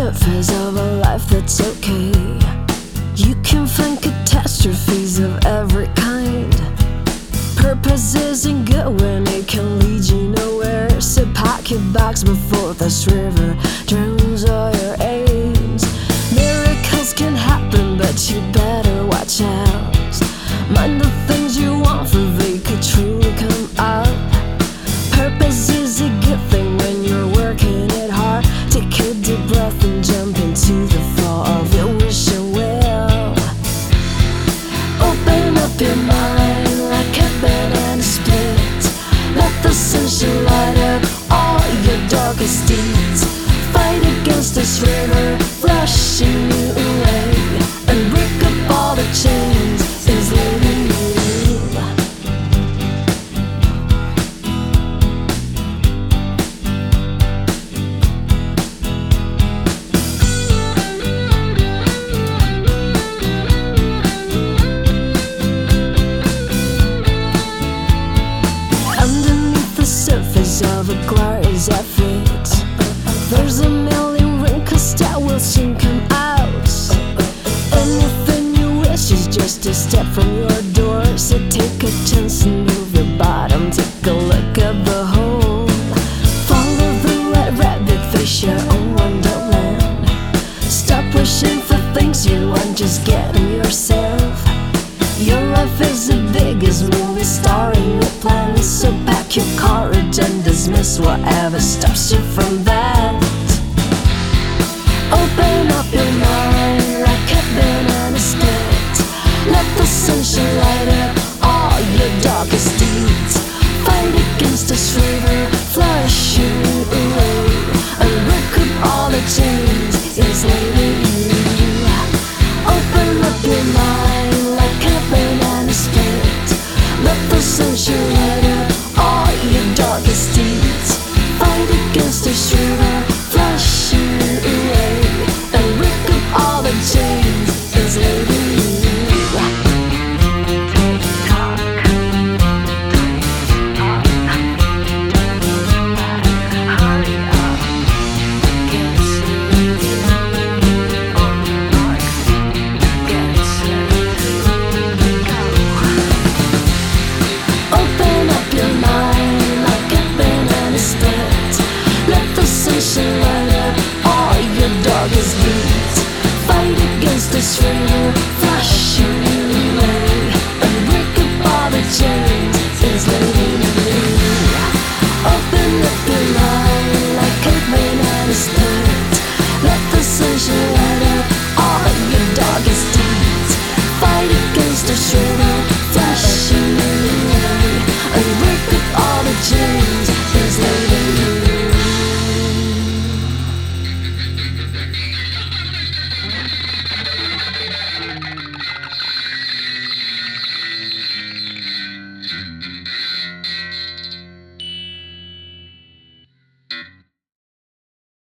surface of a life that's okay. You can find catastrophes of every kind. Purpose isn't good when it can lead you nowhere. So pack your bags before this river drowns all your aims. Miracles can happen, but you better watch out. Mind the things you want, for they could truly come out. Purpose is a good thing when you're working it hard. Take a deep breath and jump into the flow of your wish and will. Open up your mind like a banana split. Let the sunshine light up all your darkest deeds. Fight against this river rushing you away, and break up all the chains it's leading you. Underneath the surface of a glorious effort, there's a million wrinkles that will soon come out. Anything you wish is just a step from your door. So take a chance and move your bottom. Take a look at the hole. Follow the red rabbit, face your own wonderland. Stop wishing for things you want, just get them yourself. Your life is the biggest movie starring your plans. So pack your courage and dismiss whatever stops you from that. Open up your mind like a banana split. Let the sunshine light up all your darkest deeds. Fight against this river, flush you